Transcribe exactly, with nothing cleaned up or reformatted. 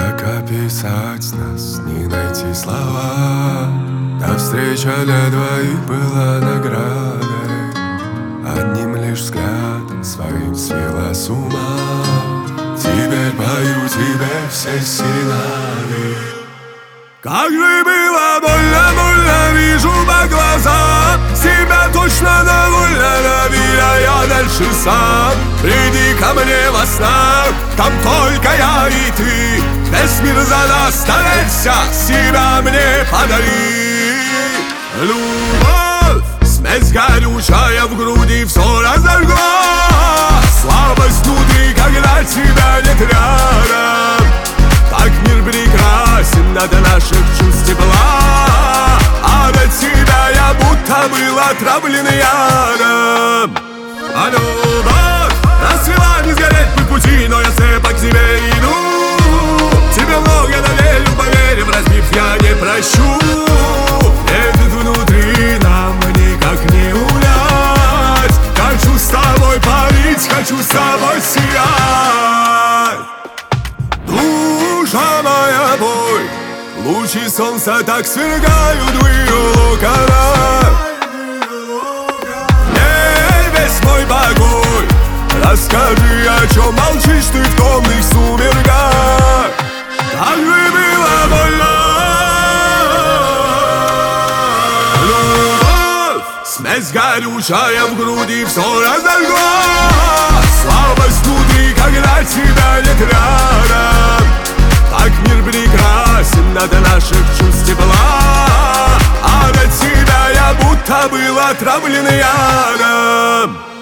Как описать нас, не найти слова? Та встреча для двоих была наградой, одним лишь взглядом своим свела с ума. Теперь пою тебе все серенады. Как же было больно, больно, вижу по глазам. Себя точно довольно, навея я дальше сам. Приди ко мне во снах, там только я и ты. Весь мир задаст, доверься, себя мне подари. Любовь, смесь горючая в груди, все разожгла. Слабость внутри, когда тебя нет рядом. Так мир прекрасен, надо наших чувств тепла. А до тебя я будто был отравлен ядом. А любовь расцвела, не сгореть по пути, но я слепо к тебе иду. Тебе много доверил, поверив, разбив я не прощу. Едет внутри, нам никак не унять. Хочу с тобой парить, хочу с тобой сиять. Душа моя, бой, лучи солнца так свергают в ее локонах. Не весь мой покой, расскажи, о чем молчишь ты в темных сумерках. Как же было больно. Любовь, смесь горючая в груди, все разожгла. Слабость внутри, когда тебя нет рядом. Так мир прекрасен, надо наших чувств тепла. А до тебя я будто был отравлен ядом.